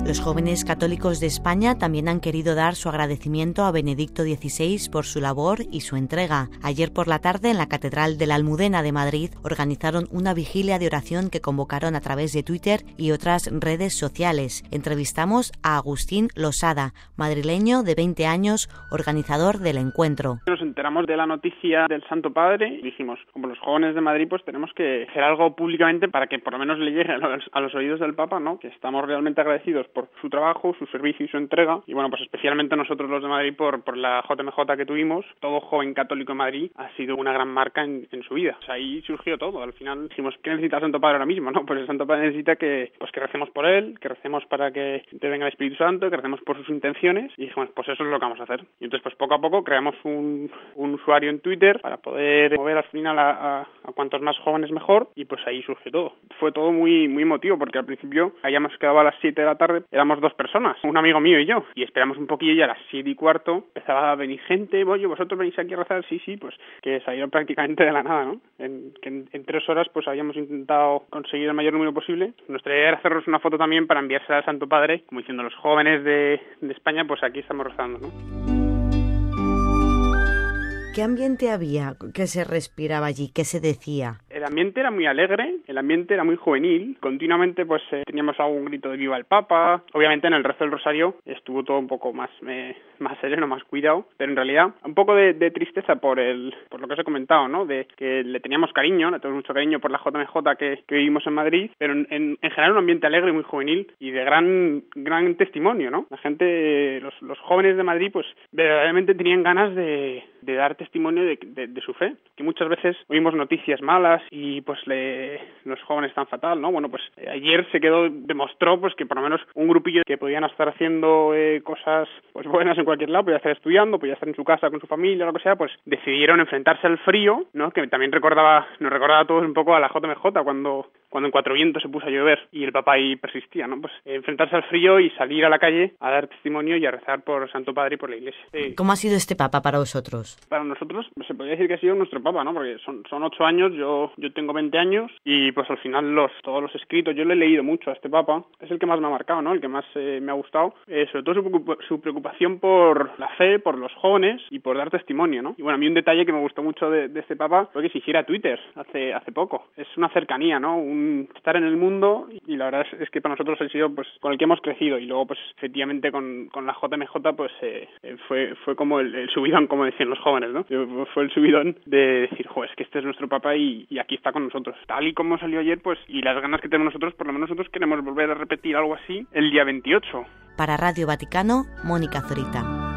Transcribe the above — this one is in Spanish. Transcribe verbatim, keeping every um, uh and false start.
Los jóvenes católicos de España también han querido dar su agradecimiento a Benedicto dieciséis por su labor y su entrega. Ayer por la tarde, en la Catedral de la Almudena de Madrid, organizaron una vigilia de oración que convocaron a través de Twitter y otras redes sociales. Entrevistamos a Agustín Losada, madrileño de veinte años, organizador del encuentro. Nos enteramos de la noticia del Santo Padre y dijimos, como los jóvenes de Madrid, pues tenemos que hacer algo públicamente para que por lo menos le llegue a los, a los oídos del Papa, ¿no? Que estamos realmente agradecidos por su trabajo, su servicio y su entrega. Y bueno, pues especialmente nosotros los de Madrid por, por la J M J que tuvimos. Todo joven católico en Madrid ha sido una gran marca en, en su vida. O sea, ahí surgió todo. Al final dijimos, ¿qué necesita el Santo Padre ahora mismo? No, pues el Santo Padre necesita que, pues que recemos por él, que recemos para que te venga el Espíritu Santo, que recemos por sus intenciones. Y dijimos, pues eso es lo que vamos a hacer. Y entonces, pues poco a poco creamos un, un usuario en Twitter para poder mover al final a, a, a cuantos más jóvenes mejor. Y pues ahí surgió todo. Fue todo muy, muy emotivo porque al principio habíamos quedado a las siete de la tarde, éramos dos personas, un amigo mío y yo, y esperamos un poquillo y a las siete y cuarto empezaba a venir gente. Oye, vosotros venís aquí a rezar, sí, sí, pues que salieron prácticamente de la nada, ¿no? En, que en, en tres horas pues habíamos intentado conseguir el mayor número posible. Nuestra idea era hacernos una foto también para enviársela al Santo Padre, como diciendo, los jóvenes de, de España, pues aquí estamos rezando, ¿no? ¿Qué ambiente había? ¿Qué se respiraba allí? ¿Qué se decía? El ambiente era muy alegre, el ambiente era muy juvenil. Continuamente pues eh, teníamos algún grito de viva el Papa. Obviamente en el rezo del rosario estuvo todo un poco más eh, más sereno, más cuidado, pero en realidad un poco de, de tristeza por el por lo que os he comentado, ¿no? De que le teníamos cariño, le tenemos mucho cariño por la J M J que, que vivimos en Madrid, pero en, en, en general un ambiente alegre, muy juvenil y de gran gran testimonio, ¿no? La gente, los, los jóvenes de Madrid pues verdaderamente tenían ganas de, de dar testimonio de, de, de su fe, que muchas veces oímos noticias malas y pues le, los jóvenes están fatal, ¿no? Bueno, pues eh, ayer se quedó, demostró pues que por lo menos un grupillo que podían estar haciendo eh, cosas pues buenas en cualquier lado, podía estar estudiando, podía estar en su casa con su familia, lo que sea, pues decidieron enfrentarse al frío, ¿no? Que también recordaba, nos recordaba a todos un poco a la J M J cuando cuando en Cuatro Vientos se puso a llover y el Papa ahí persistía, ¿no? Pues eh, enfrentarse al frío y salir a la calle a dar testimonio y a rezar por el Santo Padre y por la Iglesia. Sí. ¿Cómo ha sido este Papa para vosotros? Para nosotros se podría decir que ha sido nuestro Papa, ¿no? Porque son son ocho años, yo yo tengo veinte años y pues al final los todos los escritos, yo le he leído mucho a este Papa, es el que más me ha marcado, ¿no? El que más eh, me ha gustado, eh, sobre todo su, su preocupación por la fe, por los jóvenes y por dar testimonio, ¿no? Y bueno, a mí un detalle que me gustó mucho de, de este Papa fue que se hiciera Twitter hace hace poco. Es una cercanía, ¿no? Un estar en el mundo y la verdad es, es que para nosotros ha sido pues con el que hemos crecido y luego pues efectivamente con, con la J M J pues eh, fue fue como el, el subidón, como decían los jóvenes, ¿no? Fue el subidón de decir, joder, es que este es nuestro Papa y, y aquí está con nosotros. Tal y como salió ayer, pues, y las ganas que tenemos nosotros, por lo menos nosotros queremos volver a repetir algo así el día veintiocho. Para Radio Vaticano, Mónica Zorita.